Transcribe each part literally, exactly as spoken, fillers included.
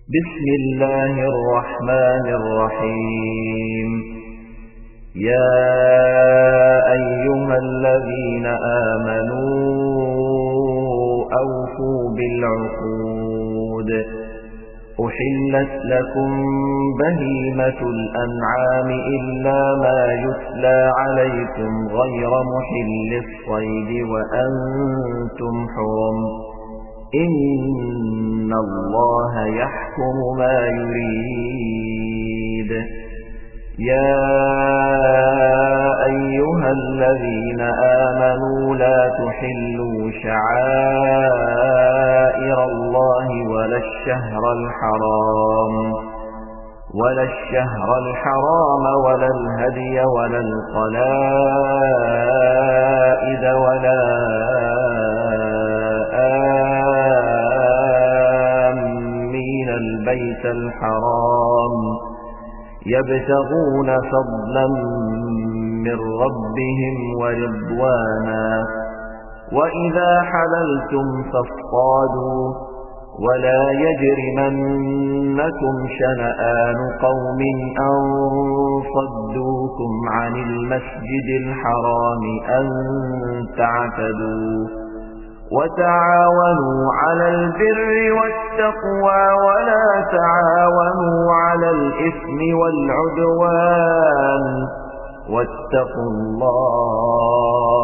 بسم الله الرحمن الرحيم. يا أيها الذين آمنوا أوفوا بالعقود. أحلت لكم بهيمة الأنعام إلا ما يتلى عليكم غير محل الصيد وأنتم حرم. إن الله يحكم ما يريد. يا أيها الذين آمنوا لا تحلوا شعائر الله ولا الشهر الحرام ولا الشهر الحرام ولا الهدي ولا القلائد ولا آمين البيت الحرام يبتغون فضلا من ربهم ورضوانا. وإذا حللتم فاصطادوا ولا يجرمنكم شنآن قوم أن صدوكم عن المسجد الحرام أن تعتدوا. وتعاونوا على البر والتقوى ولا تعاونوا على الإثم والعدوان واتقوا الله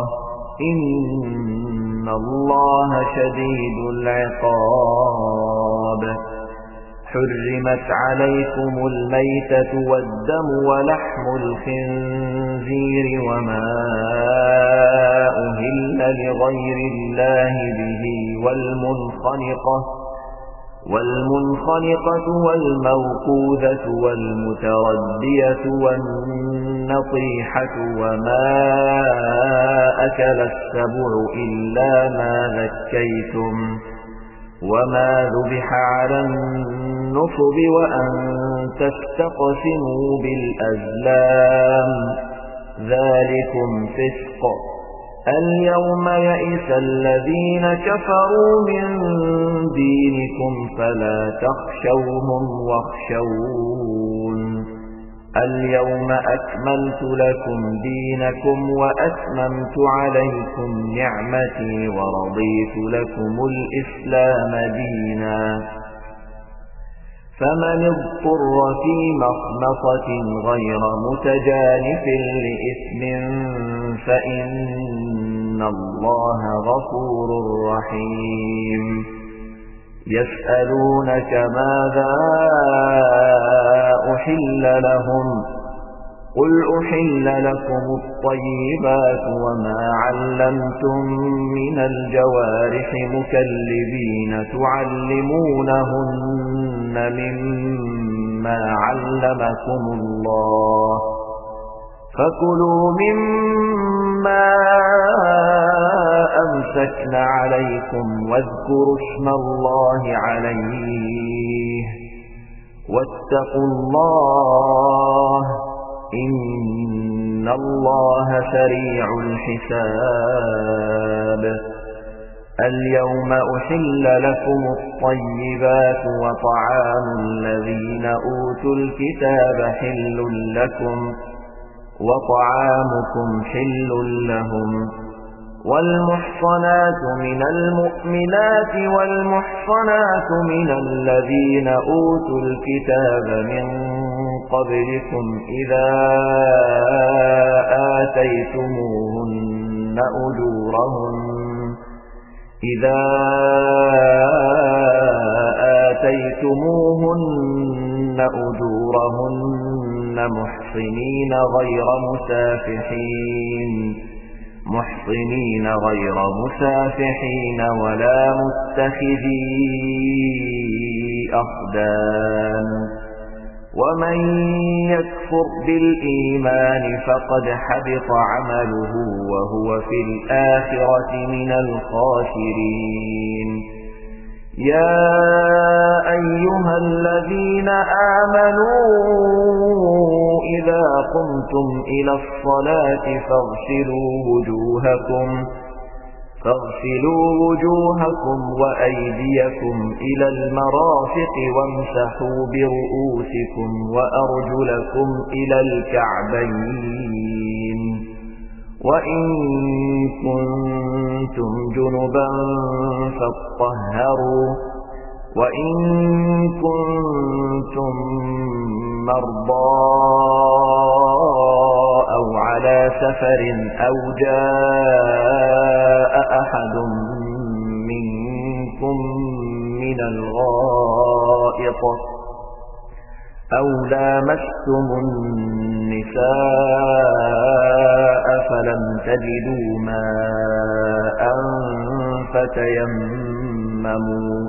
إن الله شديد العقاب. حرمت عليكم الميتة والدم ولحم الخنزير وما أهل لغير الله به والمنخنقة والمنخنقة والموقوذة والمتردية والنطيحة وما أكل السبع إلا ما ذكيتم وما ذبح على النصب وأن تستقسموا بالأزلام ذلكم فسق. اليوم يئس الذين كفروا من دينكم فلا تخشوهم واخشون. اليوم أكملت لكم دينكم وأتممت عليكم نعمتي ورضيت لكم الإسلام دينا. فمن اضطر في مخمصة غير متجانف لإثم فإن الله غفور رحيم. يسألونك ماذا أحل لهم قل أحل لكم الطيبات وما علمتم من الجوارح مكلبين تعلمونهن مما علمكم الله فكلوا مما أمسكن عليكم واذكروا اسم الله عليه واتقوا الله إن الله سريع الحساب. اليوم أحل لكم الطيبات وطعام الذين أوتوا الكتاب حل لكم وطعامكم حل لهم. والمحصنات من المؤمنات والمحصنات من الذين أوتوا الكتاب من قبلكم إذا آتيتموهن أجورهن إذا آتيتموهن أجورهن محصنين غير مسافحين محصنين غير مسافحين ولا متخذي أخدان. ومن يكفر بالإيمان فقد حبط عمله وهو في الآخرة من الخاسرين. يا أيها الذين آمنوا إذا قمتم إلى الصلاة فاغسلوا وجوهكم فاغسلوا وجوهكم وأيديكم إلى المرافق وامسحوا برؤوسكم وأرجلكم إلى الكعبين وإن كنتم جنبا فاطهروا وإن كنتم مرضى أو على سفر أو جاء أحد منكم من الغائط أو لامستم النساء فلم تجدوا ماء فتيمموا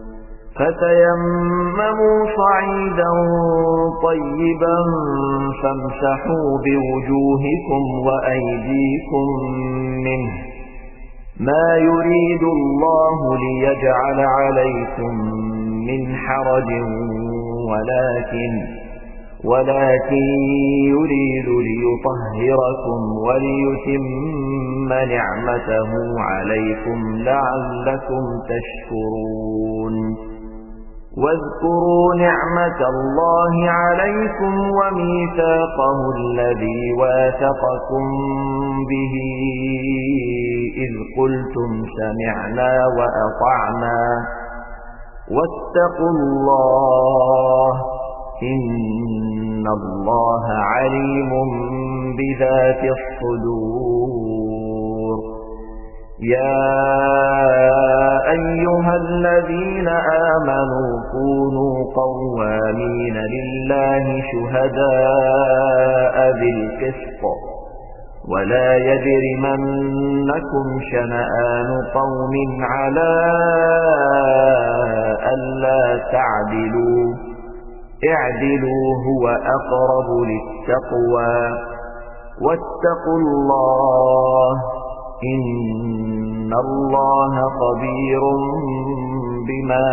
فتيمموا صعيدا طيبا فامسحوا بوجوهكم وأيديكم منه ما يريد الله ليجعل عليكم من حرج ولكن ولكن يريد ليطهركم وليتم نعمته عليكم لعلكم تشكرون واذكروا نعمة الله عليكم وميثاقه الذي واثقكم به إذ قلتم سمعنا وأطعنا واتقوا الله إن الله عليم بذات الصدور يا أيها الذين آمنوا كونوا قوامين لله شهداء بالقسط ولا يجرمنكم شنآن قوم على ألا تعدلوا اعدلوا هو أقرب للتقوى واتقوا الله إن الله خبير بما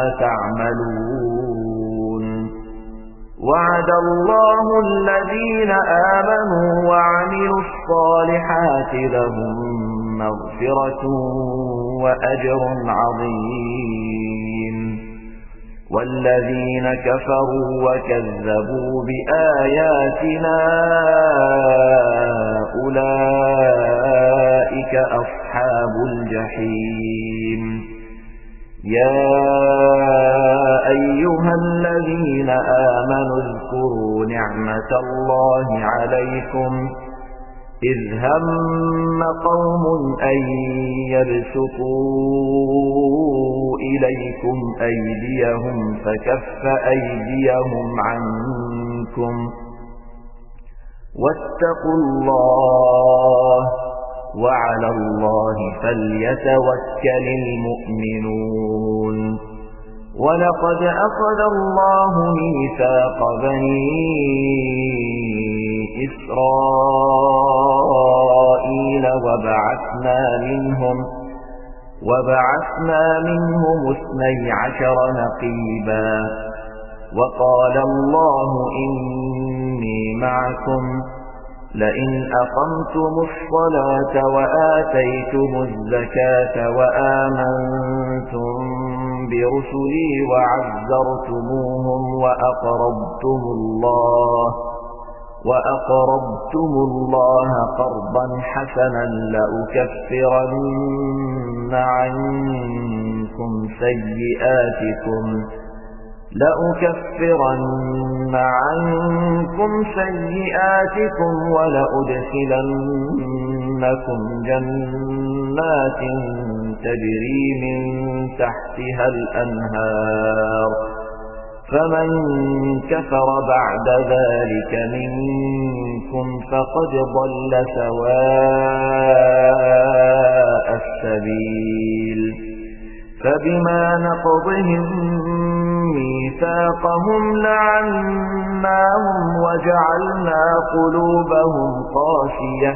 تعملون وعد الله الذين آمنوا وعملوا الصالحات لهم مغفرة وأجر عظيم والذين كفروا وكذبوا بآياتنا أولئك أصحاب الجحيم يا أيها الذين آمنوا اذكروا نعمة الله عليكم إذ هم قوم أن يبسطوا إليكم أيديهم فكف أيديهم عنكم واتقوا الله وعلى الله فليتوكل المؤمنون ولقد أخذ الله ميثاق بني إسرائيل وبعثنا منهم وبعثنا منهم اثني عشر نقيبا وقال الله إني معكم لئن أقمتم الصلاة وآتيتم الزكاة وآمنتم برسلي وعزرتموهم وأقرضتم الله وأقرضتم الله قرضا حسنا لأكفرن عنكم سيئاتكم لأكفرن عنكم سيئاتكم ولأدخلنكم جنات تجري من تحتها الأنهار فمن كفر بعد ذلك منكم فقد ضل سواء السبيل فبما نقضهم ميثاقهم لعناهم وجعلنا قلوبهم قاسية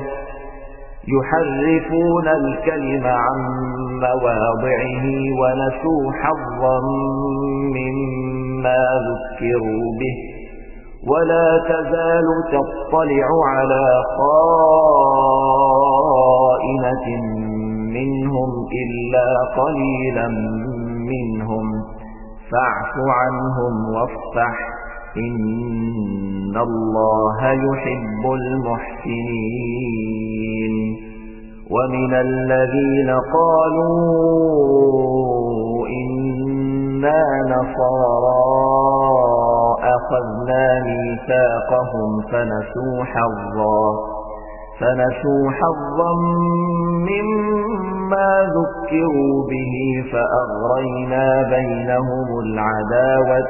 يحرفون الكلم عن مواضعه ونسوا حظا مما ذكروا به ولا تزال تطلع على خائنة منهم إلا قليلا منهم فاعف عنهم واصفح إن الله يحب المحسنين ومن الذين قالوا إنا نصارى أخذنا ميثاقهم فنسوا حظا فنسوا حظا مما ذكروا به فأغرينا بينهم العداوة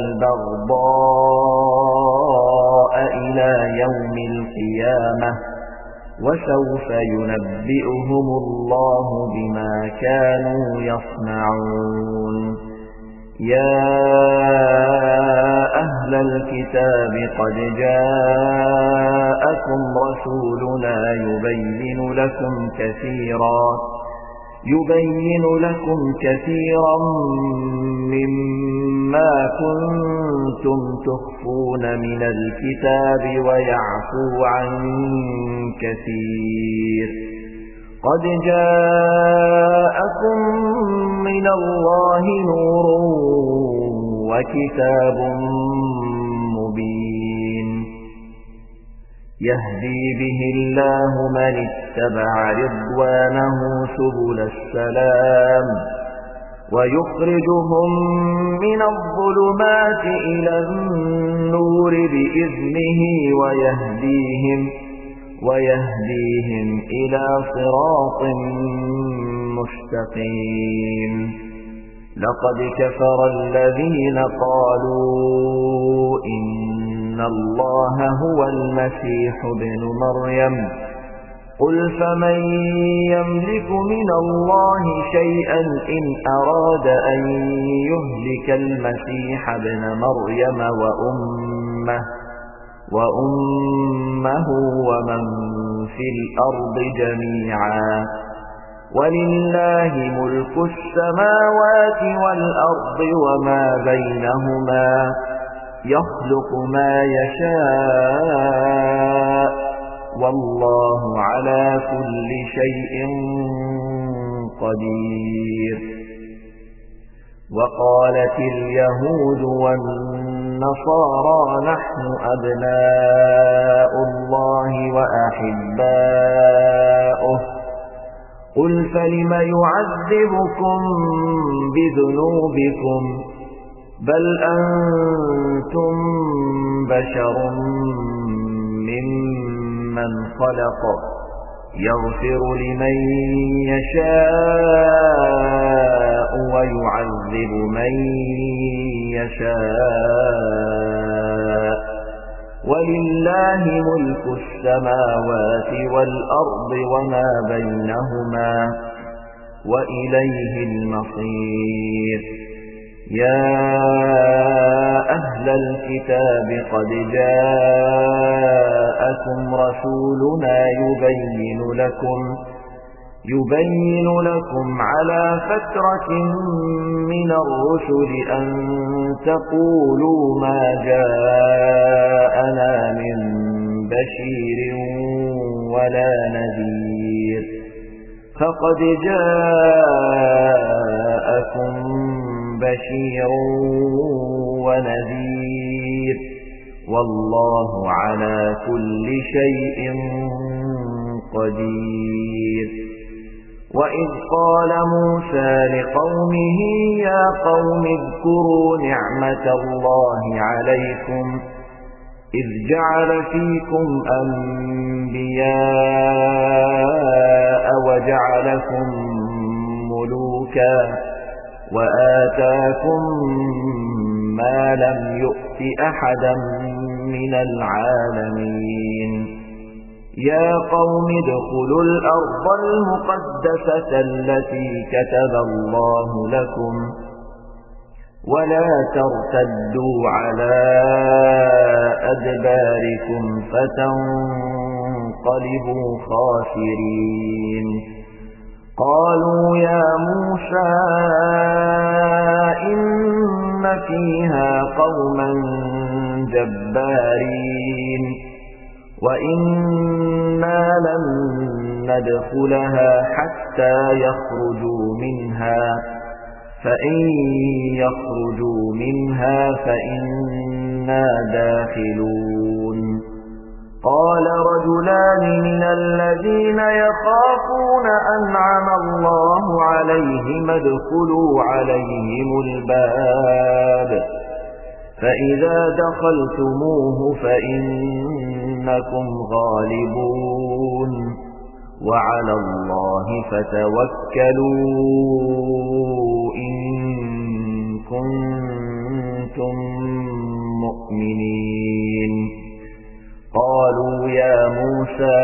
والبغضاء إلى يوم القيامة وسوف ينبئهم الله بما كانوا يصنعون يا أهل الكتاب قد جاءكم رسولنا يبين لكم كثيرا يبين لكم كثيرا مما كنتم تخفون من الكتاب ويعفو عن كثير قد جاءكم من الله نور وكتاب مبين يهدي به الله من اتبع رضوانه سبل السلام ويخرجهم من الظلمات إلى النور بإذنه ويهديهم ويهديهم إلى صراط مستقيم لقد كفر الذين قالوا إن الله هو المسيح ابن مريم قل فمن يملك من الله شيئا إن أراد أن يهلك المسيح ابن مريم وأمه وأمه ومن في الأرض جميعا ولله ملك السماوات والأرض وما بينهما يخلق ما يشاء والله على كل شيء قدير وقالت اليهود والنصارى نحن أبناء الله وأحباؤه قل فلم يعذبكم بذنوبكم بل أنتم بشر ممن خلق يغفر لمن يشاء ويعذب من يشاء ولله ملك السماوات والأرض وما بينهما وإليه المصير يا أهل الكتاب قد جاءكم رسولنا يبين لكم يبين لكم على فترة من الرسل أن تقولوا ما جاءنا من بشير ولا نذير فقد جاءكم بشير ونذير والله على كل شيء قدير وإذ قال موسى لقومه يا قوم اذكروا نعمة الله عليكم إذ جعل فيكم أنبياء وجعلكم ملوكا وآتاكم ما لم يؤت أحدا من العالمين يا قوم ادخلوا الأرض المقدسة التي كتب الله لكم ولا ترتدوا على أدباركم فتنقلبوا خاسرين قالوا يا موسى إن فيها قوما جبارين وإنا لن ندخلها حتى يخرجوا منها فإن يخرجوا منها فإنا داخلون قال رجلان من الذين يخافون أنعم الله عليهم ادخلوا عليهم الباب فإذا دخلتموه فإنكم غالبون وعلى الله فتوكلوا إن كنتم مؤمنين قالوا يا موسى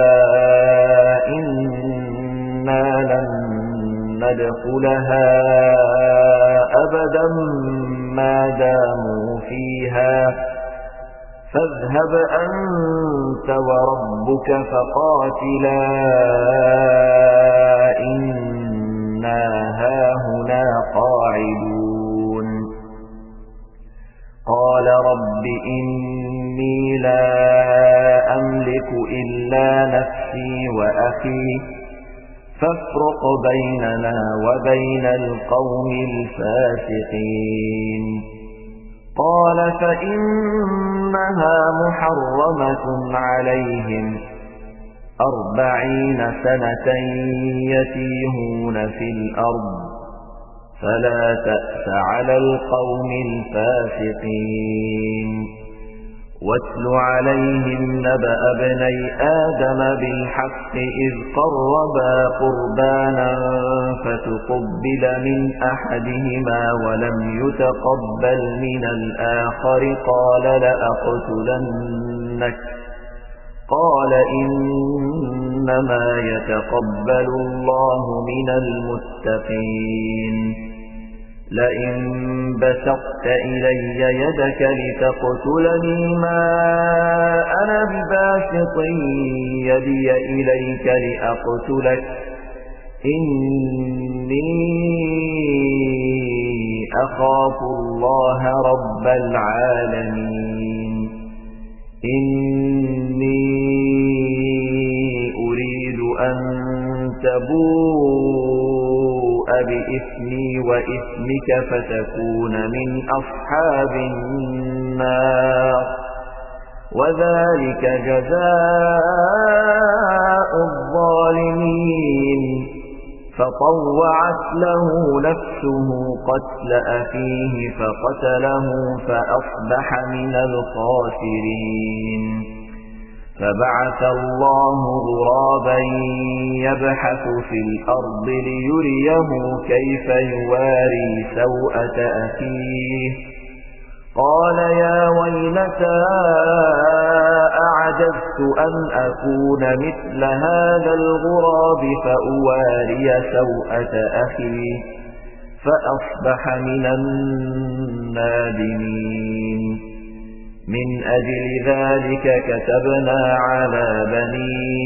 إنا لن ندخلها أبدا ما داموا فيها فاذهب أنت وربك فقاتلا إنا هاهنا قاعدون قال رب إني لا أملك إلا نفسي وأخي فافرق بيننا وبين القوم الفاسقين قال فإنها محرمة عليهم أربعين سنة يتيهون في الأرض فلا تأس على القوم الفاسقين واتل عليهم نبأ ابني آدم بالحق إذ قربا قربانا فتقبل من أحدهما ولم يتقبل من الآخر قال لأقتلنك قال إنما يتقبل الله من المتقين لئن بسطت إلي يدك لتقتلني ما أنا بباسط يدي إليك لأقتلك إني أخاف الله رب العالمين إني أريد أن تبوء بإثمي وإثمك فتكون من أصحاب النار وذلك جزاء الظالمين فطوعت له نفسه قتل أخيه فقتله فأصبح من الخاسرين فبعث الله غرابا يبحث في الأرض ليريه كيف يواري سوءة أخيه قال يا ويلتى أعجزت أن أكون مثل هذا الغراب فأواري سوءة أخي فأصبح من النادمين من أجل ذلك كتبنا على بني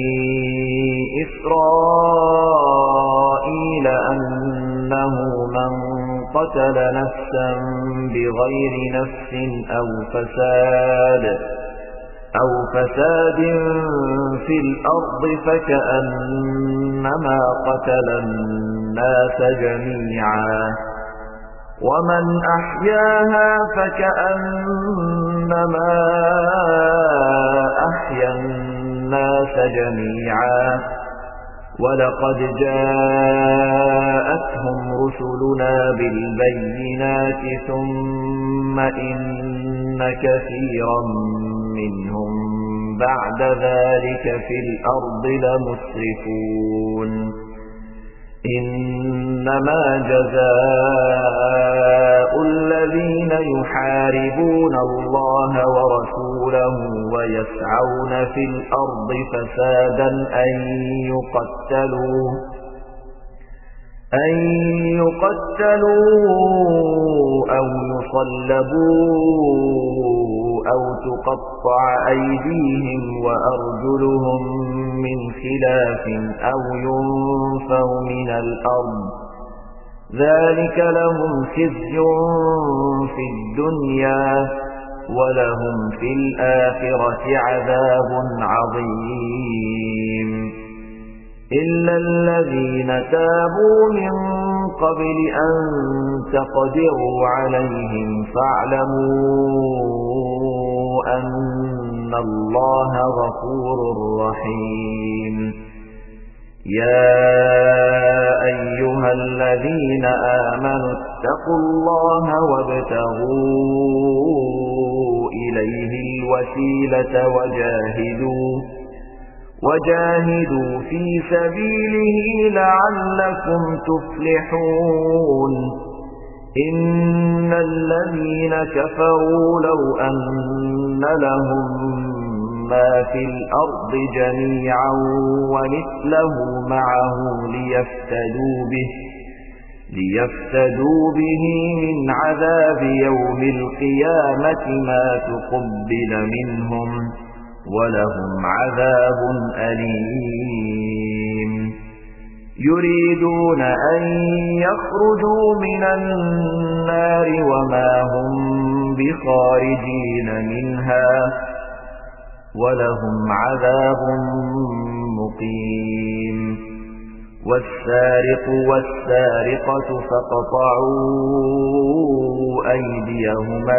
إسرائيل أنه من قتل نفسا بغير نفس أو فساد أو فساد في الأرض فكأنما قتل الناس جميعا ومن أحياها فكأنما أحيا الناس جميعا ولقد جاءتهم رسلنا بالبينات ثم إن كثيرا منهم بعد ذلك في الأرض لمسرفون إنما جزاء الذين يحاربون الله ورسوله ويسعون في الأرض فسادا أن يقتلوا أن يقتلوا أو يصلبوا أو تقطع أيديهم وأرجلهم من خلاف أو ينفوا من الأرض ذلك لهم خزي في الدنيا ولهم في الآخرة عذاب عظيم إلا الذين تابوا من قبل أن تقدروا عليهم فاعلموا أن الله غفور رحيم يا أيها الذين آمنوا اتقوا الله وابتغوا إليه الوسيلة وجاهدوا وجاهدوا في سبيله لعلكم تفلحون إن الذين كفروا لو أن لهم ما في الأرض جميعا ومثله معه ليفتدوا به ليفتدوا به من عذاب يوم القيامة ما تقبل منهم ولهم عذاب أليم يريدون أن يخرجوا من النار وما هم بخارجين منها ولهم عذاب مقيم والسارق والسارقة فاقطعوا أيديهما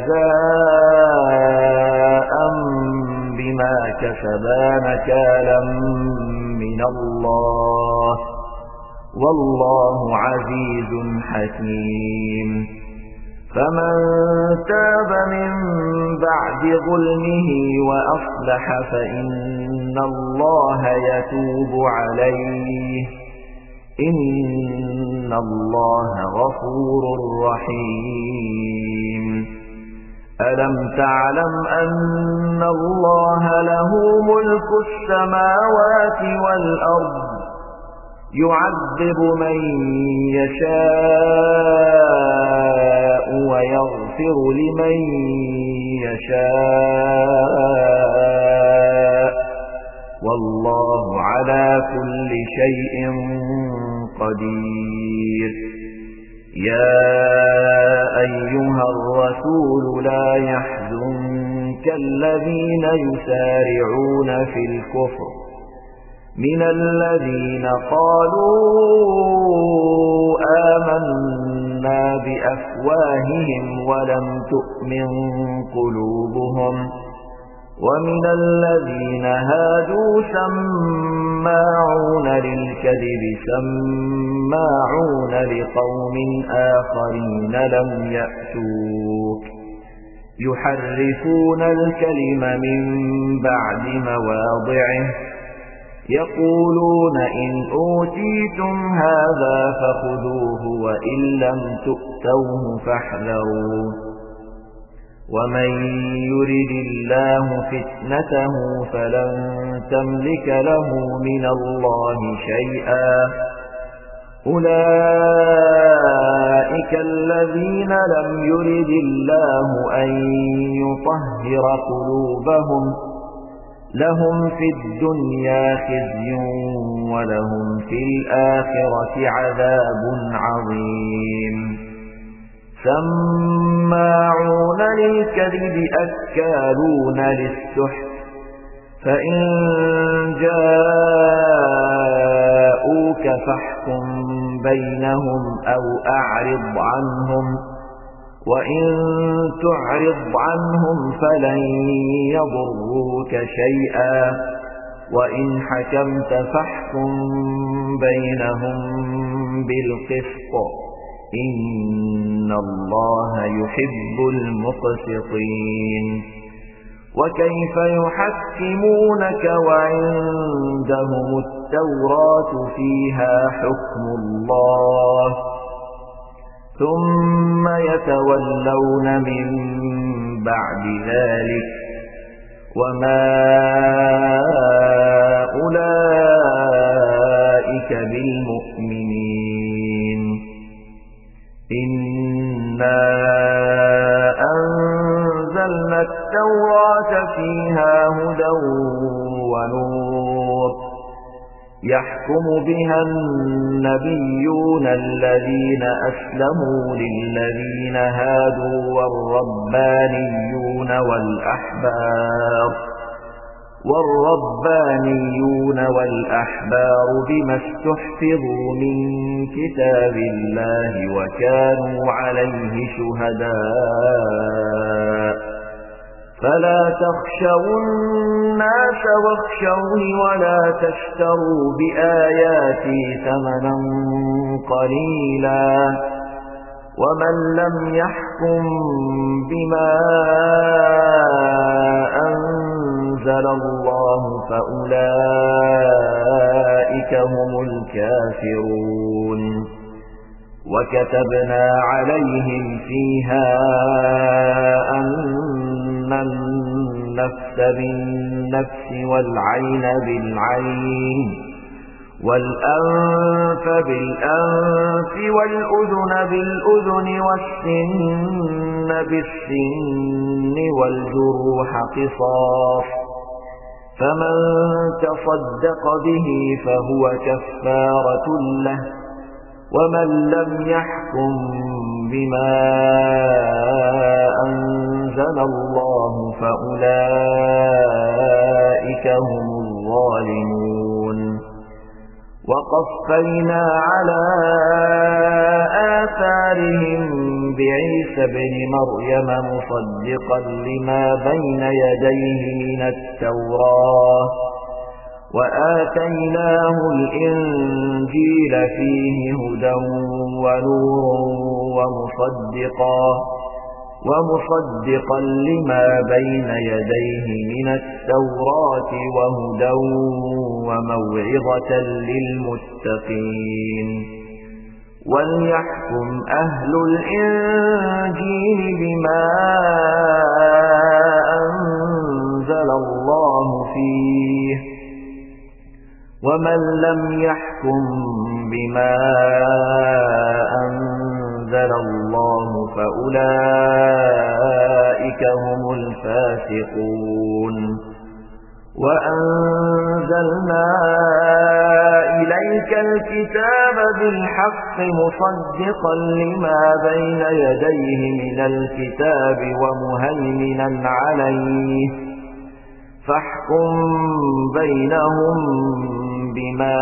جزاء بما كسبا نكالا من الله والله عزيز حكيم فمن تاب من بعد ظلمه وأصلح فإن الله يتوب عليه إن الله غفور رحيم ألم تعلم أن الله له ملك السماوات والأرض يعذب من يشاء ويغفر لمن يشاء والله على كل شيء قدير يا أيها الرسول لا يحزنك الذين يسارعون في الكفر من الذين قالوا آمنا بأفواههم ولم تؤمن قلوبهم ومن الذين هادوا سماعون للكذب سماعون لقوم آخرين لم يأتوك يحرفون الكلم من بعد مواضعه يقولون إن أوتيتم هذا فخذوه وإن لم تؤتوه فاحذروا ومن يرد الله فتنته فلن تملك له من الله شيئا أولئك الذين لم يرد الله أن يطهر قلوبهم لهم في الدنيا خزي ولهم في الآخرة عذاب عظيم سماعون للكذب أكالون للسحت فإن جاءوك فاحكم بينهم أو أعرض عنهم وإن تعرض عنهم فلن يضروك شيئا وإن حكمت فاحكم بينهم بالقسط إن الله يحب المقسطين وكيف يحكمونك وعندهم التوراة فيها حكم الله ثم يتولون من بعد ذلك وما أولئك بالمؤمنين إنا أنزلنا التوراة فيها هدى ونور يحكم بها النبيون الذين أسلموا للذين هادوا والربانيون والأحبار والربانيون والأحبار بما استحفظوا من كتاب الله وكانوا عليه شهداء فلا تخشوا الناس واخشوني ولا تشتروا بآياتي ثمنا قليلا ومن لم يحكم بما أنزل الله فأولئك هم الكافرون وكتبنا عليهم فيها أن النفس بالنفس والعين بالعين والأنف بالأنف والأذن بالأذن والسن بالسن والجروح قصاص فمن تصدق به فهو كفارة له ومن لم يحكم بما أنزل الله فأولئك هم الظالمون وقفينا على آثارهم بعيسى ابن مريم مصدقا لما بين يديه من التوراة وآتيناه الإنجيل فيه هدى ونور ومصدقا ومصدقا لما بين يديه من التوراة وهدى وموعظة للمتقين وليحكم أهل الإنجيل بما أنزل الله فيه ومن لم يحكم بما أنزل الله فأولئك هم الفاسقون وأنزلنا إليك الكتاب بالحق مصدقا لما بين يديه من الكتاب ومهيمنا عليه فاحكم بينهم بما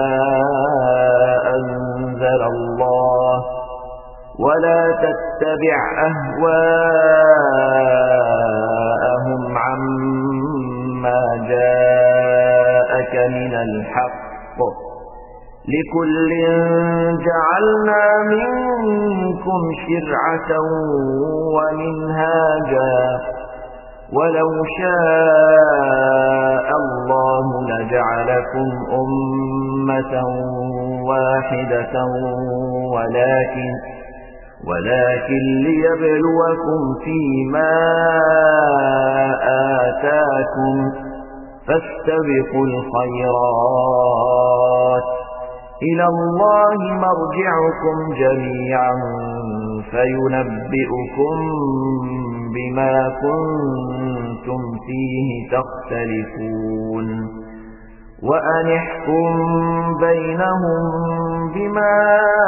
أنزل الله ولا تتبع أهواءهم عما جاءك من الحق لكل جعلنا منكم شرعة ومنهاجا ولو شاء الله لجعلكم أمة واحدة ولكن ولكن ليبلوكم فيما آتاكم فاستبقوا الخيرات إلى الله مرجعكم جميعا فينبئكم بما كنتم فيه تختلفون وأن احكم بينهم بما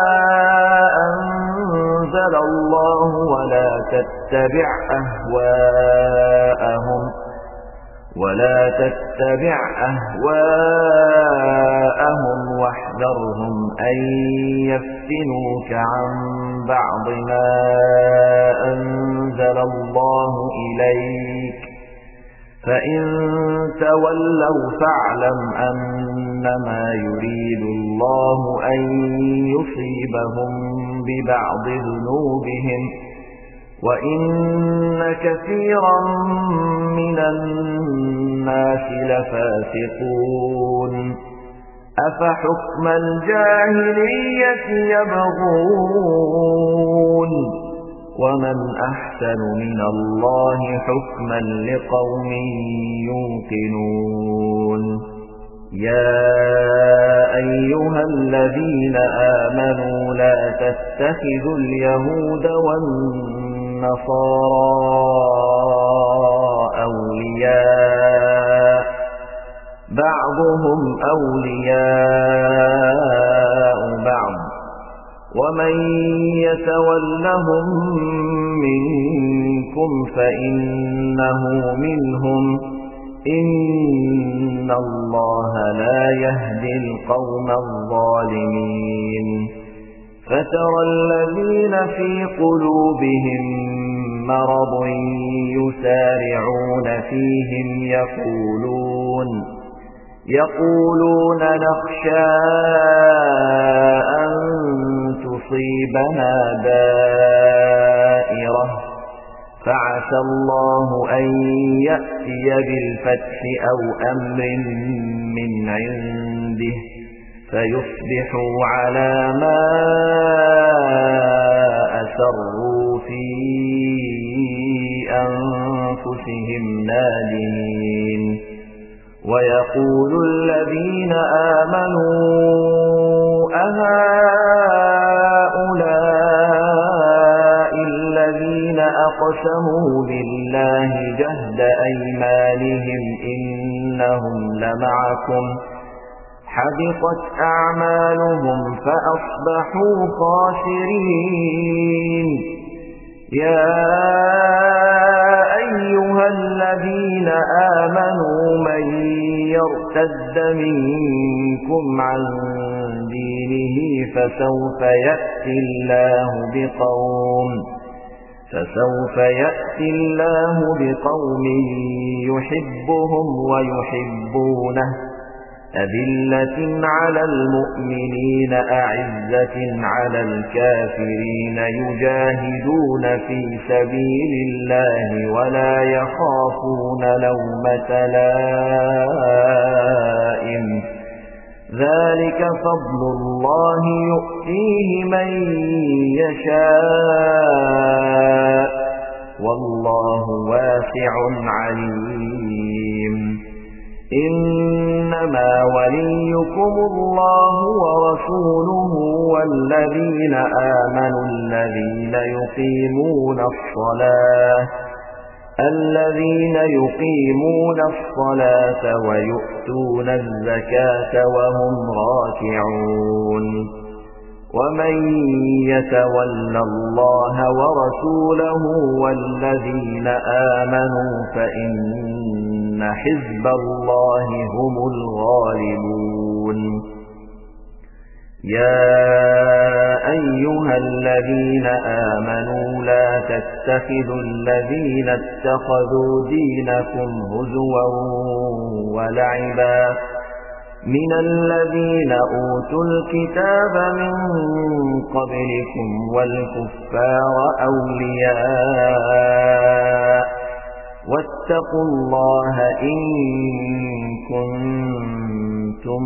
أنزل الله ولا تتبع أهواءهم ولا تتبع أهواءهم واحذرهم أن يفتنوك عن بعض ما أنزل الله إليك فإن تولوا فاعلم أنما يريد الله أن يصيبهم ببعض ذنوبهم وإن كثيرا من الناس لفاسقون أفحكم الجاهلية يبغون ومن أحسن من الله حكما لقوم يوقنون يا أيها الذين آمنوا لا تتخذوا اليهود والنصارى أولياء بعضهم بعضهم أولياء بعض ومن يتولهم منكم فإنه منهم إن الله لا يهدي القوم الظالمين فترى الذين في قلوبهم مرض يسارعون فيهم يقولون يقولون نخشى أن تصيبنا دائرة فعسى الله أن يأتي بالفتح أو أمر من عنده فيصبحوا على ما أسروا في أنفسهم نادمين ويقول الذين آمنوا أهؤلاء الذين أقسموا بالله جهد أيمانهم إنهم لمعكم حبطت أعمالهم فأصبحوا خاسرين يا أيها الذين آمنوا من يرتد منكم عن دينه فسوف يأتي الله بقوم فسوف يأتي الله بقوم يحبهم ويحبونه أذلة على المؤمنين أعزة على الكافرين يجاهدون في سبيل الله ولا يخافون لومة لائم ذلك فضل الله يؤتيه من يشاء والله واسع عليم إنما وليكم الله ورسوله والذين آمنوا الذين يقيمون الصلاة الذين يقيمون الصلاة ويؤتون الزكاة وهم راكعون ومن يتول الله ورسوله والذين آمنوا فإن حزب الله هم الغالبون يا أيها الذين آمنوا لا تتخذوا الذين اتخذوا دينكم هزوا ولعبا من الذين أوتوا الكتاب من قبلكم والكفار أولياء واتقوا الله إن كنتم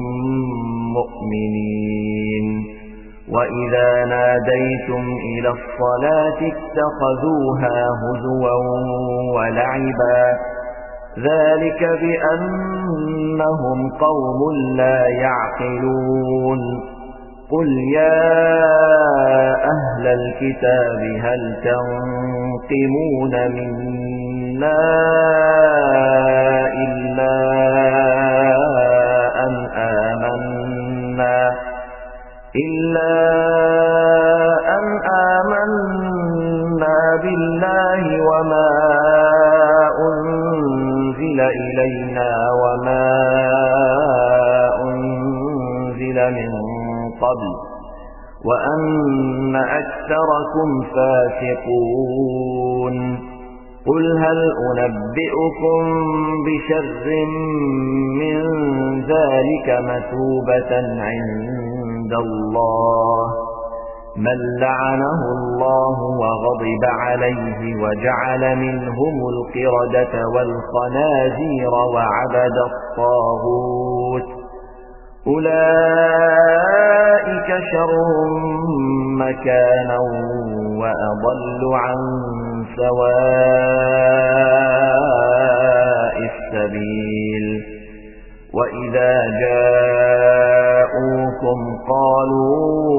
مؤمنين وإذا ناديتم إلى الصلاة اتخذوها هزوا ولعبا ذلك بأنهم قوم لا يعقلون قل يا أهل الكتاب هل تنقمون منا إلا أن آمنا إلا أن آمنا بالله وما أنزل إلينا وما أنزل من قبل وأن أكثركم فاسقون قل هل أنبئكم بشر من ذلك مثوبة عند الله من لعنه الله وغضب عليه وجعل منهم القردة والخنازير وعبد الطاغوت أولئك شر مكانا وأضل عن سواء السبيل وإذا جاءوكم قالوا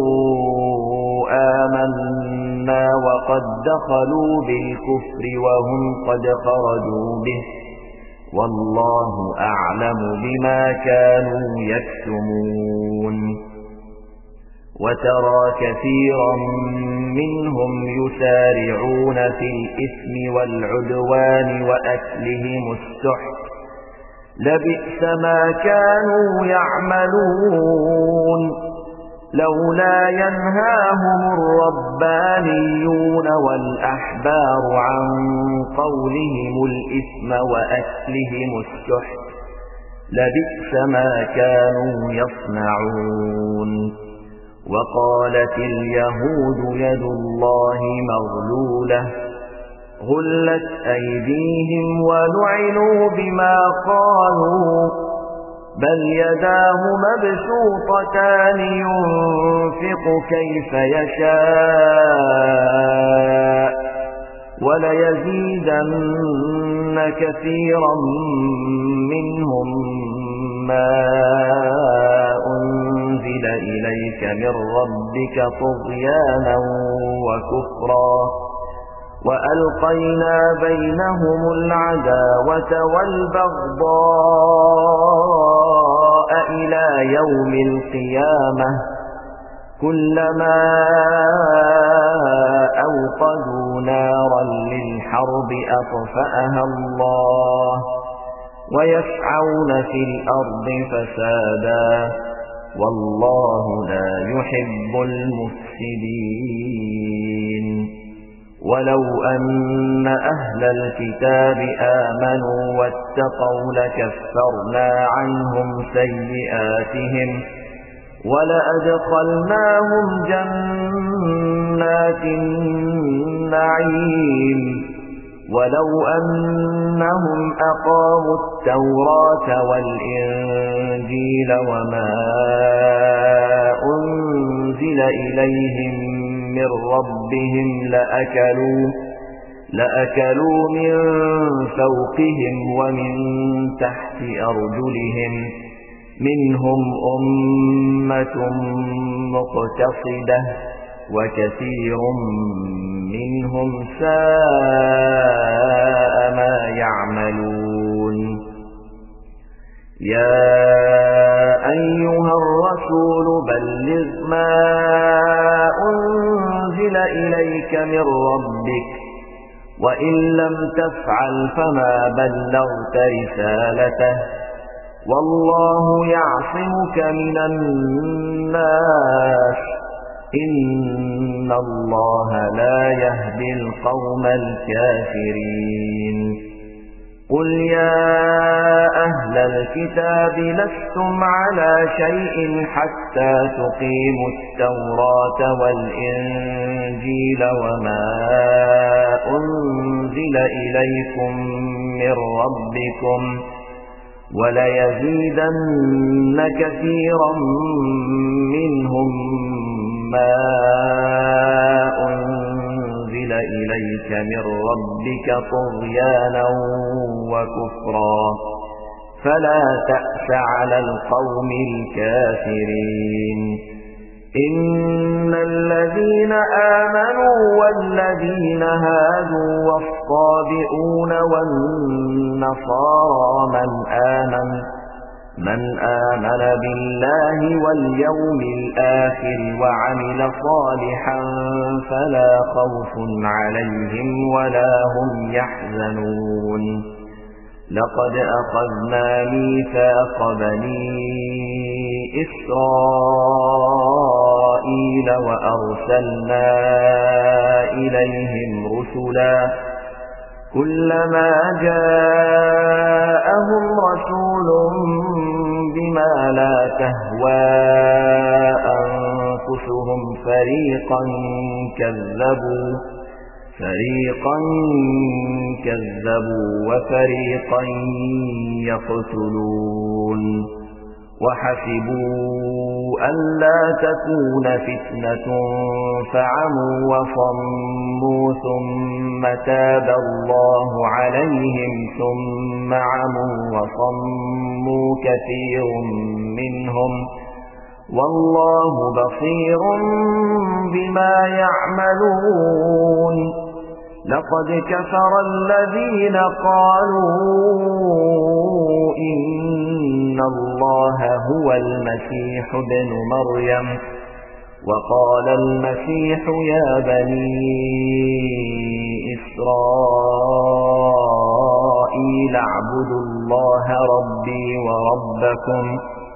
آمنا وقد دخلوا بالكفر وهم قد خرجوا به والله أعلم بما كانوا يكتمون وترى كثيرا منهم يسارعون في الإثم والعدوان وأكلهم السحت لبئس ما كانوا يعملون لولا ينهاهم الربانيون والأحبار عن قولهم الإثم وأكلهم السحت لبئس ما كانوا يصنعون وقالت اليهود يد الله مغلولة غلت أيديهم ولعنوا بما قالوا بل يداه مبسوطتان ينفق كيف يشاء وليزيدن كثيرا منهم ما أنزل إليك من ربك طغيانا وكفرا وألقينا بينهم العداوة والبغضاء إلى يوم القيامة كلما أوقدوا نارا للحرب أطفأها الله ويسعون في الأرض فسادا والله لا يحب المفسدين ولو أن أهل الكتاب آمنوا واتقوا لكفرنا عنهم سيئاتهم ولأدخلناهم جنات النعيم ولو أنهم أقاموا التوراة والإنجيل وما أنزل إليهم من ربهم لأكلوا, لأكلوا من فوقهم ومن تحت أرجلهم منهم أمة مقتصدة وكثير منهم ساء ما يعملون يا أيها الرسول بلغ ما أنزل إليك من ربك وإن لم تفعل فما بلغت رسالته والله يعصمك من الناس إن الله لا يهدي القوم الكافرين قل يا أهل الكتاب لستم على شيء حتى تقيموا التوراة والإنجيل وما أنزل إليكم من ربكم وليزيدن كثيرا منهم ما أنزل إليك من ربك طغيانا وكفرا فلا تأس على القوم الكافرين إن الذين آمنوا والذين هادوا والصابئون والنصارى من آمن من آمن بالله واليوم الآخر وعمل صالحا فلا خوف عليهم ولا هم يحزنون لقد أخذنا ميثاق بني إسرائيل وأرسلنا إليهم رسلا كلما جاءهم رسول بما لا تهوى أنفسهم فريقا كذبوا فريقا كذبوا وفريقا يقتلون وحسبوا ألا تكون فتنة فعموا وصموا ثم تاب الله عليهم ثم عموا وصموا كثير منهم والله بصير بما يعملون لقد كفر الذين قالوا إن الله هو المسيح ابن مريم وقال المسيح يا بني إسرائيل اعبدوا الله ربي وربكم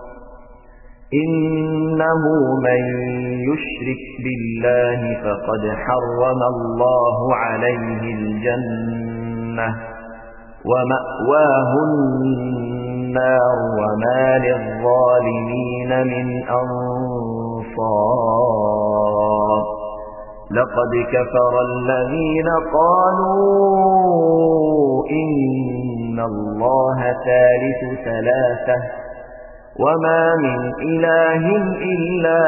إنه من يشرك بالله فقد حرم الله عليه الجنة ومأواه النار وما للظالمين من أنصار لقد كفر الذين قالوا إن الله ثالث ثلاثة وما من إله إلا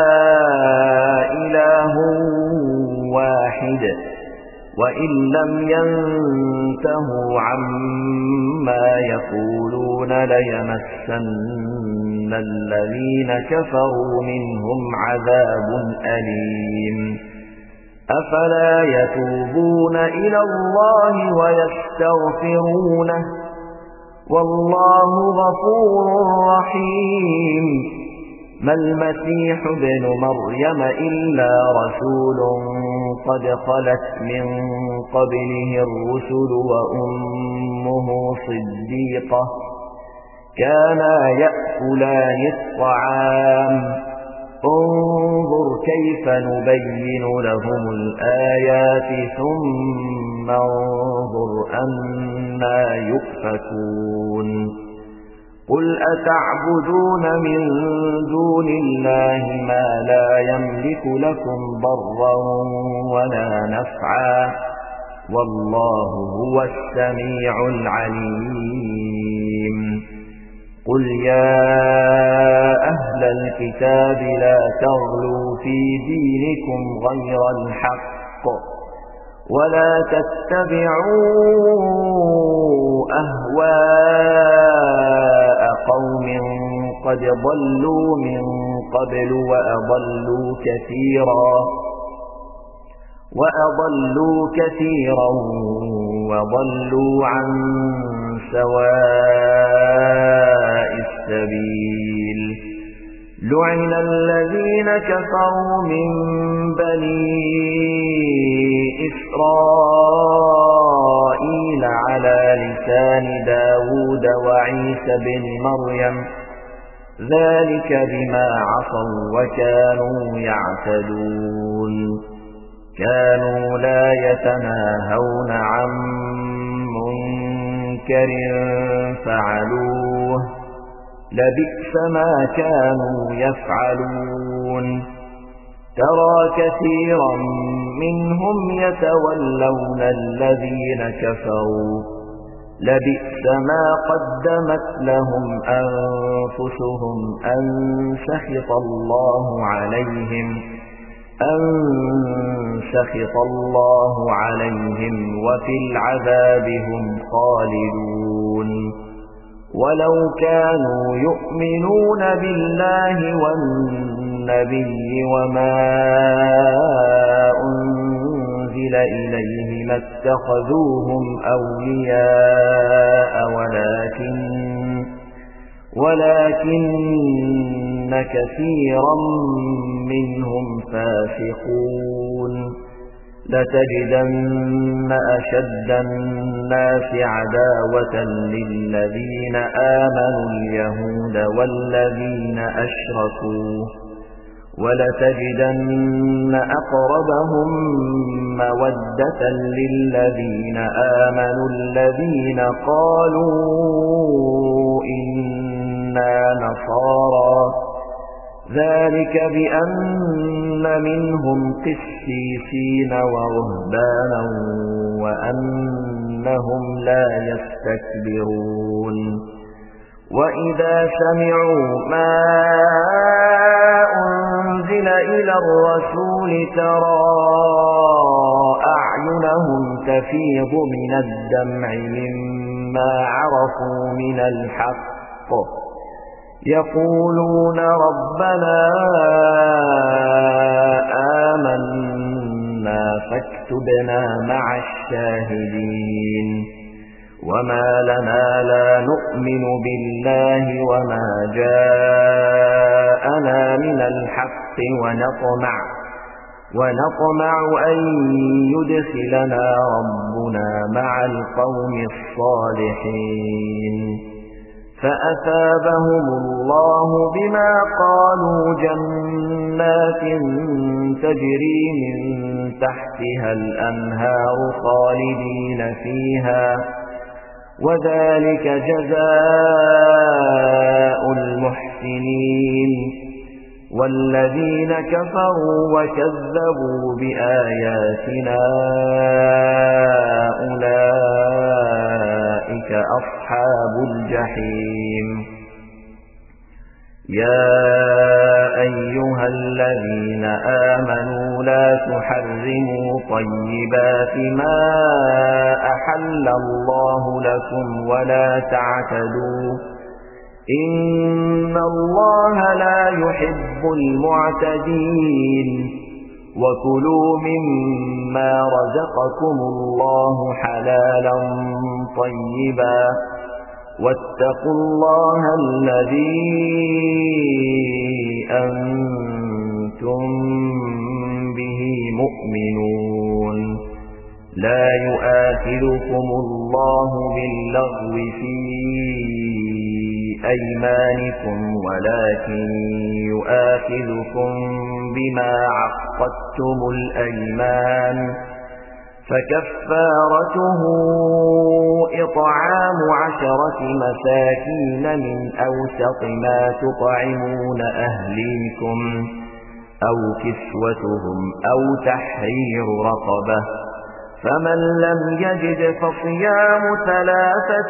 إله واحد وإن لم ينتهوا عما يقولون ليمسن الذين كفروا منهم عذاب أليم أفلا يتوبون إلى الله ويستغفرونه والله غفور رحيم ما المسيح ابن مريم إلا رسول قد خلت من قبله الرسل وأمه صديقة كانا يأكلان الطعام انظر كيف نبين لهم الآيات ثم انظر أنا يؤفكون قل أتعبدون من دون الله ما لا يملك لكم ضرا ولا نفعا والله هو السميع العليم قل يا أهل الكتاب لا تغلوا في دينكم غير الحق ولا تتبعوا أهواء قوم قد ضلوا من قبل وأضلوا كثيرا وأضلوا كثيرا وضلوا عن سواء السبيل لعن الذين كفروا من بني إسرائيل على لسان داود وعيسى بن مريم ذلك بما عصوا وكانوا يعتدون كانوا لا يتناهون عن منكر فعلوه لبئس ما كانوا يفعلون ترى كثيرا منهم يتولون الذين كفروا لبئس ما قدمت لهم أنفسهم أن سخط الله عليهم أن سخط الله عليهم وفي العذاب هم خالدون ولو كانوا يؤمنون بالله والنبي وما أنزل إليه ما اتخذوهم أولياء ولكن ولكن كثيرا منهم فاسقون لتجدن أشد الناس عداوة للذين آمنوا اليهود والذين أشركوا ولتجدن أقربهم مودة للذين آمنوا الذين قالوا إنا نصارى ذلك بأن منهم قسيسين ورهبانا وأنهم لا يستكبرون وإذا سمعوا ما أنزل إلى الرسول ترى أعينهم تفيض من الدمع مما عرفوا من الحق يقولون ربنا آمنا فاكفرنا فاكتبنا مع الشاهدين وما لنا لا نؤمن بالله وما جاءنا من الحق ونطمع ونطمع أن يدخلنا ربنا مع القوم الصالحين فأثابهم الله بما قالوا جنات تجري من تحتها الأنهار خالدين فيها وذلك جزاء المحسنين والذين كفروا وكذبوا بآياتنا أولئك أصحاب الجحيم يا أيها الذين آمنوا لا تحرموا طيبات ما أحل الله لكم ولا تعتدوا إن الله لا يحب المعتدين وكلوا مما رزقكم الله حلالا طيبا واتقوا الله الذي أنتم به مؤمنون لا يؤاخذكم الله باللغو في أيمانكم ولكن يؤاخذكم بما عقدتم الأيمان فكفارته إطعام عشرة مساكين من أوسط ما تطعمون أهليكم أو كسوتهم أو تحرير رقبة فمن لم يجد فصيام ثلاثة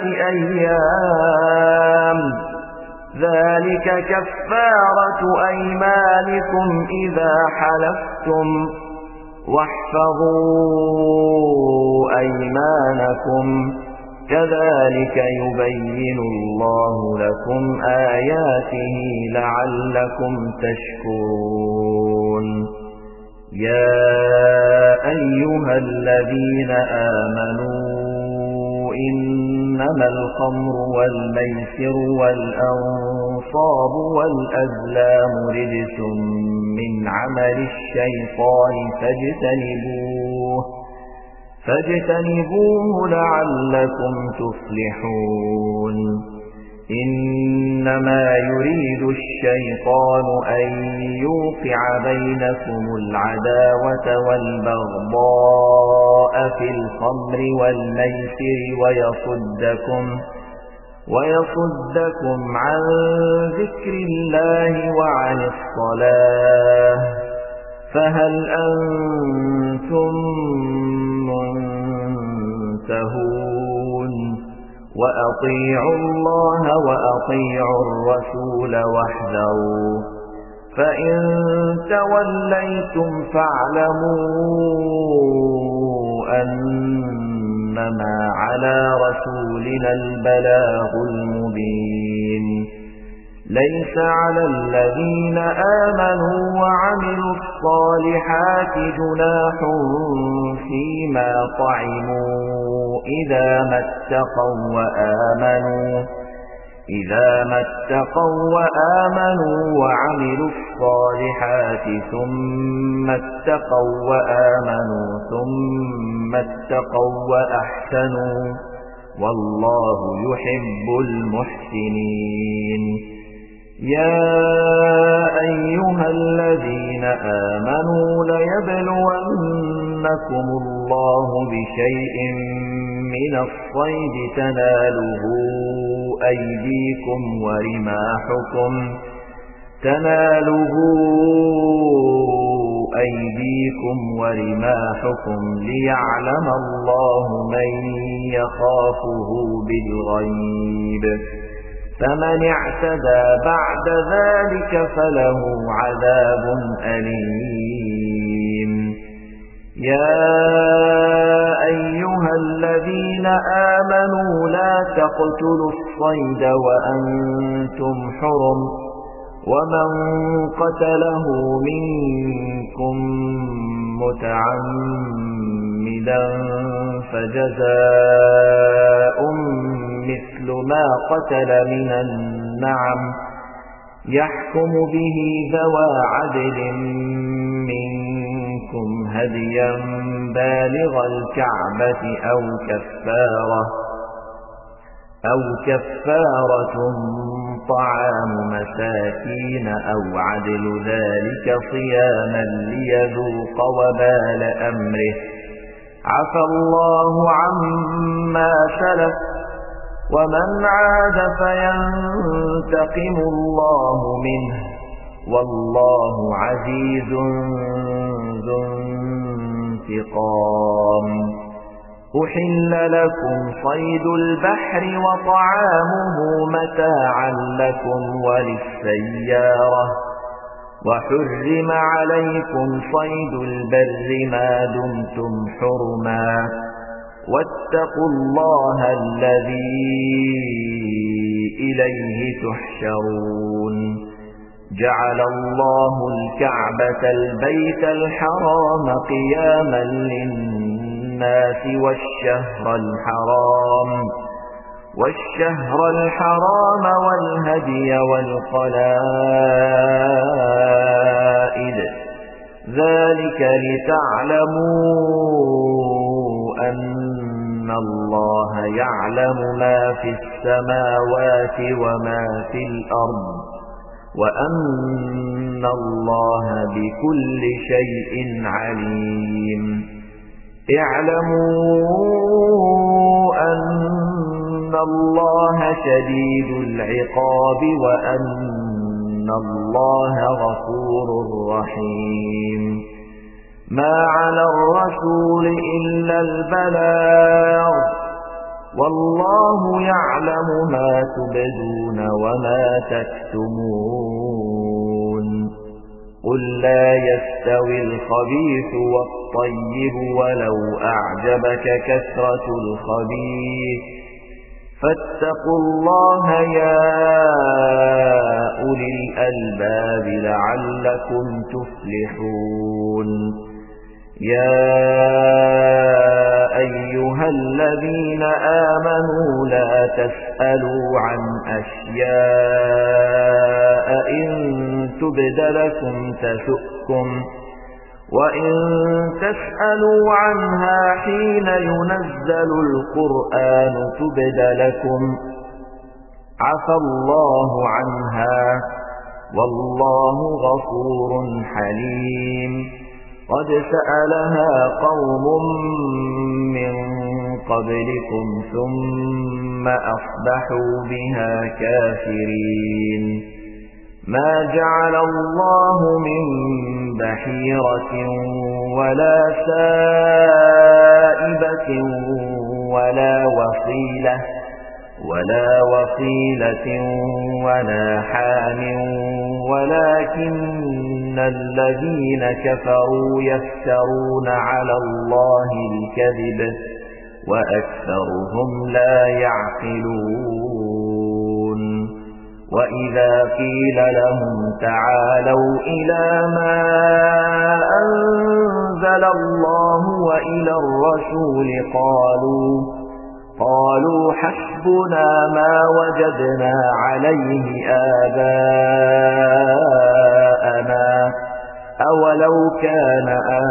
أيام ذلك كفارة أيمانكم إذا حلفتم واحفظوا أيمانكم كذلك يبين الله لكم آياته لعلكم تشكرون يا أيها الذين آمنوا إنما الخمر والميسر والأنصاب والأزلام رجس من عمل الشيطان فاجتنبوه فاجتنبوه لعلكم تفلحون إنما يريد الشيطان أن يوقع بينكم العداوة والبغضاء في الخمر والميسر ويصدكم ويصدكم عن ذكر الله وعن الصلاة فهل أنتم منتهون وأطيعوا الله وأطيعوا الرسول واحذروا فإن توليتم فاعلموا أنما على رسولنا البلاغ المبين ليس على الذين آمنوا وعملوا الصالحات جناح فيما طعموا إذا ما اتقوا وآمنوا إذا ما اتقوا وآمنوا وعملوا الصالحات ثم اتقوا وآمنوا ثم اتقوا وأحسنوا والله يحب المحسنين يا أيها الذين آمنوا ليبلونكم الله بشيء من الصيد تناله أيديكم ورماحكم تناله أيديكم ورماحكم ليعلم الله من يخافه بالغيب فمن اعتدى بعد ذلك فله عذاب أليم يا أيها الذين آمنوا لا تقتلوا الصيد وأنتم حرم ومن قتله منكم متعمدا متعمدا فجزاء مثل ما قتل من النعم يحكم به ذوى عدل منكم هديا بالغ الكعبة أو كفارة أو كفارة طعام مساكين أو عدل ذلك صياما ليذوق وبال أمره عفى الله عما سلف ومن عاد فينتقم الله منه والله عزيز ذو انتقام. أحل لكم صيد البحر وطعامه متاعا لكم وللسيارة وحرم عليكم صيد البر ما دمتم حرما واتقوا الله الذي إليه تحشرون. جعل الله الكعبة البيت الحرام قياما للناس والشهر الحرام والشهر الحرام والهدي والقلائد ذلك لتعلموا أن الله يعلم ما في السماوات وما في الأرض وأن الله بكل شيء عليم. اعلموا أن الله شديد العقاب وأن الله غفور رحيم. ما على الرسول إلا البلاغ والله يعلم ما تبدون وما تكتمون. قل لا يستوي الخبيث والطيب ولو أعجبك كثرة الخبيث فاتقوا الله يا أولي الألباب لعلكم تفلحون. يا أيها الذين آمنوا لا تسألوا عن أشياء إن تبد لكم تسؤكم وإن تسألوا عنها حين ينزل القرآن تبد لكم عفى الله عنها والله غفور حليم. قد سألها قوم من قبلكم ثم أصبحوا بها كافرين. ما جعل الله من بحيرة ولا سائبة ولا وصيلة ولا وصيلة ولا حام ولكن الذين كفروا يفترون على الله الكذب وأكثرهم لا يعقلون. وإذا قيل لهم تعالوا إلى ما أنزل الله وإلى الرسول قالوا قالوا حسبنا ما وجدنا عليه آباءنا أولو كان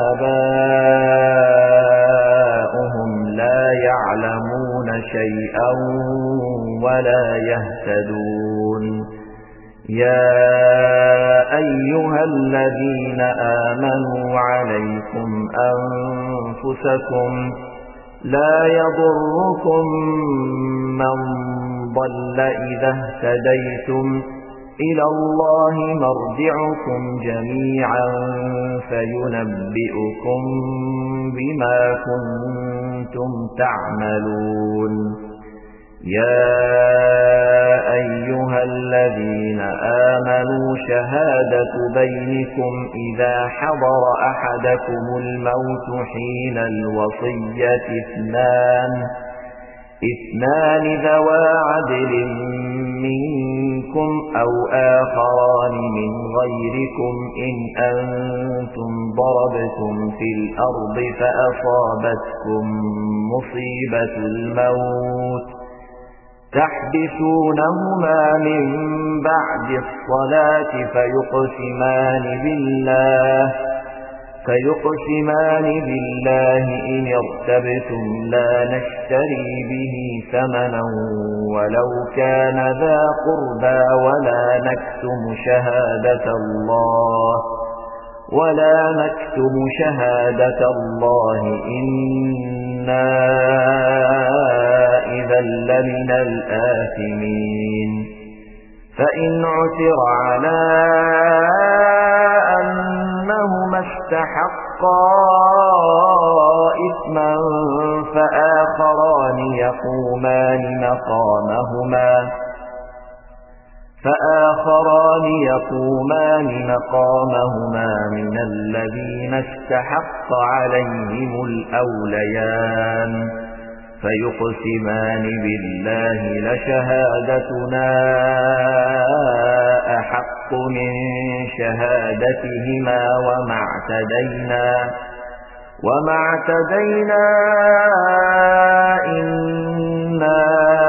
آباؤهم لا يعلمون شيئا ولا يهتدون. يا أيها الذين آمنوا عليكم أنفسكم لا يضركم من ضل إذا اهتديتم إلى الله مرجعكم جميعا فينبئكم بما كنتم تعملون. يا أيها الذين آمنوا شهادة بينكم إذا حضر أحدكم الموت حين الوصية اثنان اثنان ذوى عدل منكم منكم أو آخران من غيركم إن أنتم ضربتم في الأرض فأصابتكم مصيبة الموت تحبسونهما من بعد الصلاة فيقسمان بالله فيقسمان بالله إن ارتبتم لا نشتري به ثمنا ولو كان ذا قربى ولا نكتم شهادة الله ولا نكتم شهادة الله إنا إذا لمن الآثمين فإن عثر على أنهما استحقا إثما فآخران يقومان مقامهما فآخران يقومان مقامهما من الذين استحق عليهم الأوليان فيقسمان بالله لشهادتنا أحق من شهادتهما وما اعتدينا وما اعتدينا إنا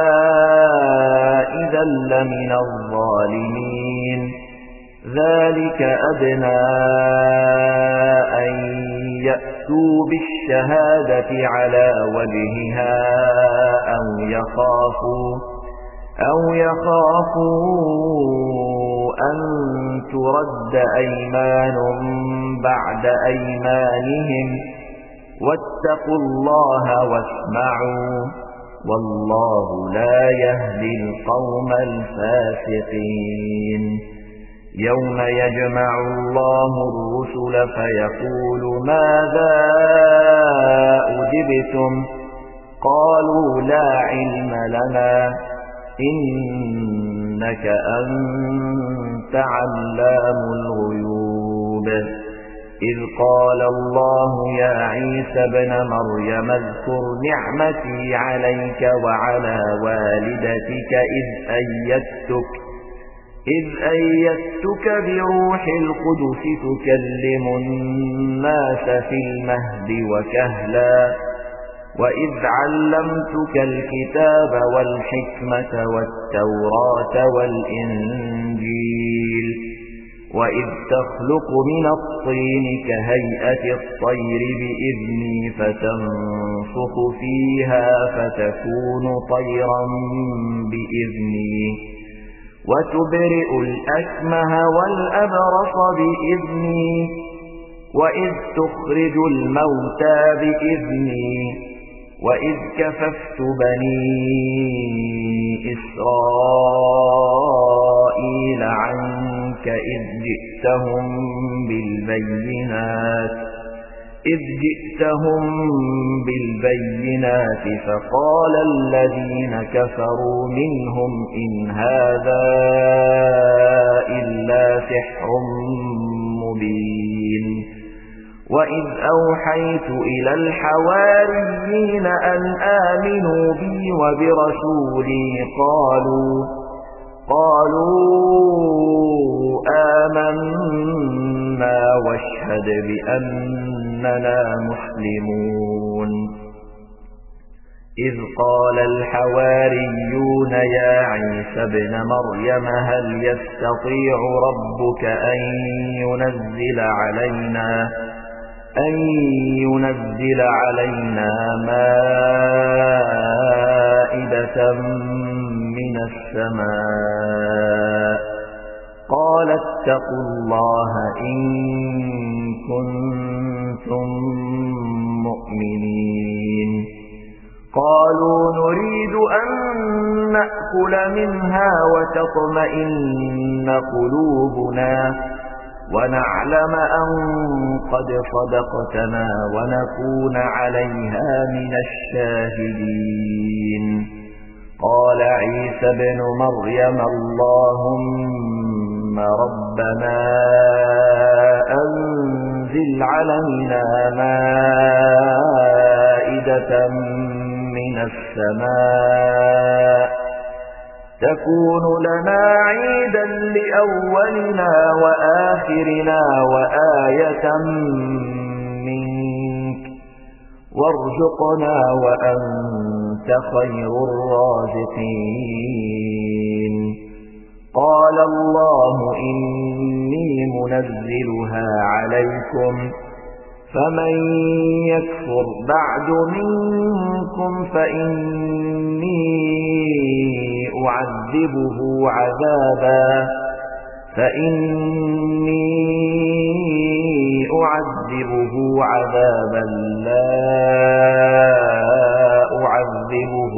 إذا لمن الظالمين ذلك أدنى أن يأتوا بالشهادة على وجهها أو يخافوا أو يخافوا أن ترد أيمان بعد أيمانهم واتقوا الله واسمعوا والله لا يهدي القوم الفاسقين يوم يجمع الله الرسل فيقول ماذا أجبتم قالوا لا علم لنا إنك أنت علام الغيوب إذ قال الله يا عيسى ابن مريم اذكر نعمتي عليك وعلى والدتك إذ أيدتك إذ أيدتك بروح القدس تكلم الناس في المهد وكهلا وإذ علمتك الكتاب والحكمة والتوراة والإنجيل وإذ تخلق من الطين كهيئة الطير بإذني فتنفخ فيها فتكون طيرا بإذني وتبرئ الأكمه والأبرص بإذني وإذ تخرج الموتى بإذني وإذ كففت بني إسرائيل عنك إذ جئتهم بالبينات إذ جئتهم بالبينات فقال الذين كفروا منهم إن هذا إلا سحر مبين وإذ أوحيت إلى الحواريين أن آمنوا بي وبرسولي قالوا قالوا آمنا واشهد بأننا مسلمون إذ قال الحواريون يا عيسى ابن مريم هل يستطيع ربك أن ينزل علينا أن ينزل علينا مائدة من السماء قال اتقوا الله إن كنتم مؤمنين قالوا نريد أن نأكل منها وتطمئن قلوبنا ونعلم أن قد صدقتنا ونكون عليها من الشاهدين قال عيسى ابن مريم اللهم ربنا أنزل علينا مائدة من السماء تكون لنا عيدا لأولنا وآخرنا وآية منك وارزقنا وأنت خير الرازقين. قال الله إني منزلها عليكم فمن يكفر بعد منكم فإني أعذبه عذابا فإني أعذبه عذابا لا أعذبه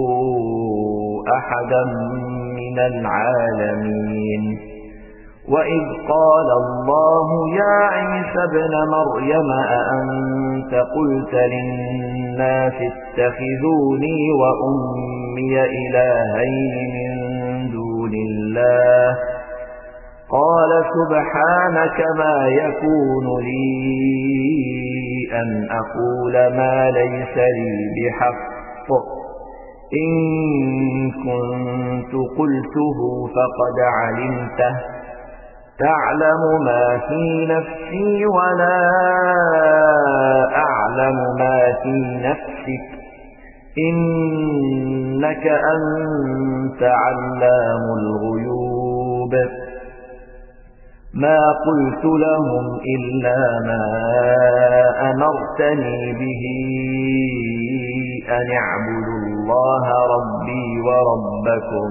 أحدا من العالمين. وإذ قال الله يا عيسى ابن مريم أأنت قلت للناس اتخذوني وأمي إلهين من دون الله قال سبحانك ما يكون لي أن أقول ما ليس لي بحق إن كنت قلته فقد علمته تعلم ما في نفسي ولا أعلم ما في نفسك إنك أنت علام الغيوب. ما قلت لهم إلا ما أمرتني به أن اعبدوا الله ربي وربكم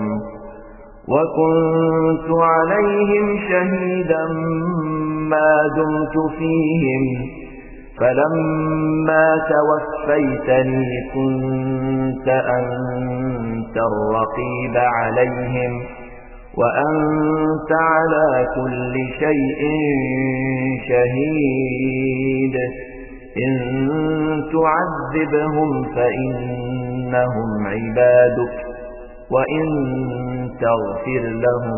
وكنت عليهم شهيدا ما دمت فيهم فلما توفيتني كنت أنت الرقيب عليهم وأنت على كل شيء شهيد. إن تعذبهم فإنهم عبادك وإن تغفر لهم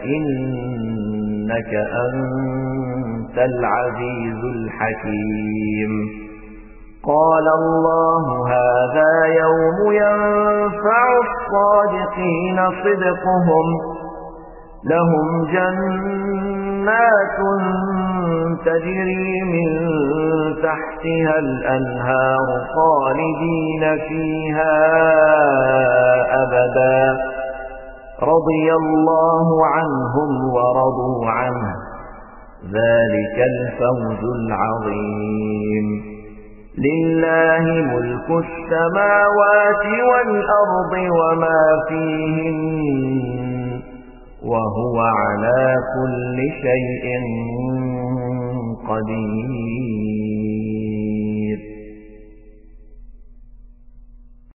فإنك أنت العزيز الحكيم. قال الله هذا يوم ينفع الصادقين صدقهم لهم جنات تجري من تحتها الأنهار خالدين فيها أبدا رضي الله عنهم ورضوا عنه ذلك الفوز العظيم. لله ملك السماوات والأرض وما فيهن وهو على كل شيء قدير.